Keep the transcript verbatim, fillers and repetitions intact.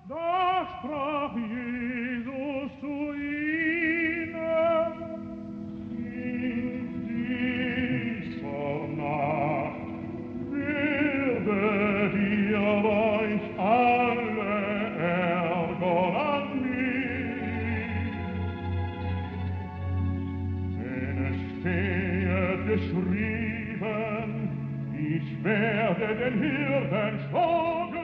Da sprach Jesus zu ihnen: In dieser Nacht werdet ihr euch alle ärgern an mir. Denn es steht geschrieben: Ich werde den Hirten schlagen,